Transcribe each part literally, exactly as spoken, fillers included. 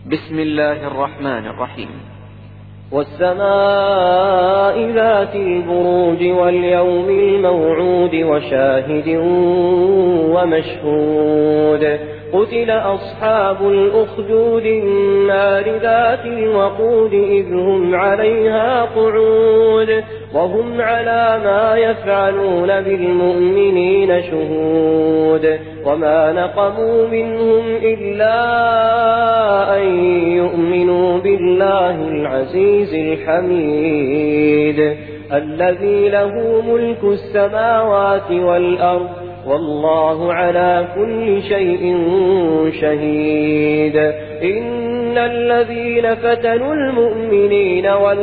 بسم الله الرحمن الرحيم. والسماء ذات البروج واليوم الموعود وشاهد ومشهود قتل أصحاب الأخدود النار ذات الوقود إذ هم عليها قعود وهم على ما يفعلون بالمؤمنين شهود وما نقموا منهم إلا أن يؤمنوا بالله العزيز الحميد الذي له ملك السماوات والأرض والله على كل شيء شهيد. إن الذين فتنوا المؤمنين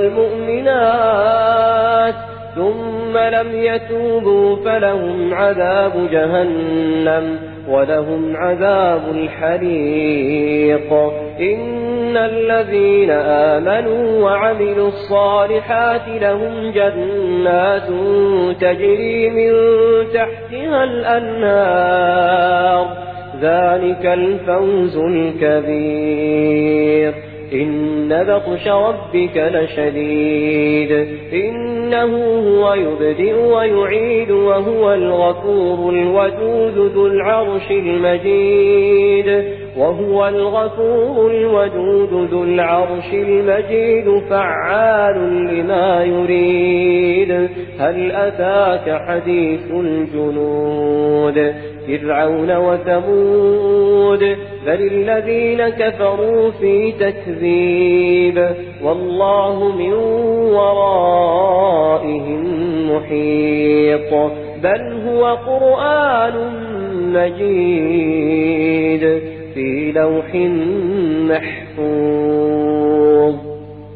والمؤمنات ثم لم يتوبوا فلهم عذاب جهنم ولهم عذاب الحريق. إن الذين آمنوا وعملوا الصالحات لهم جنات تجري من تحتها الأنهار ذلك الفوز الكبير. إن بطش ربك لشديد إنه هو يبدئ ويعيد وهو الغفور الودود ذو العرش المجيد وهو الغفور الودود ذو العرش المجيد فعال لما يريد. هل أتاك حديث الجنود فرعون وثمود بل الذين كفروا في تكذيب والله من ورائهم محيط بل هو قرآن مجيد في لوح محفوظ.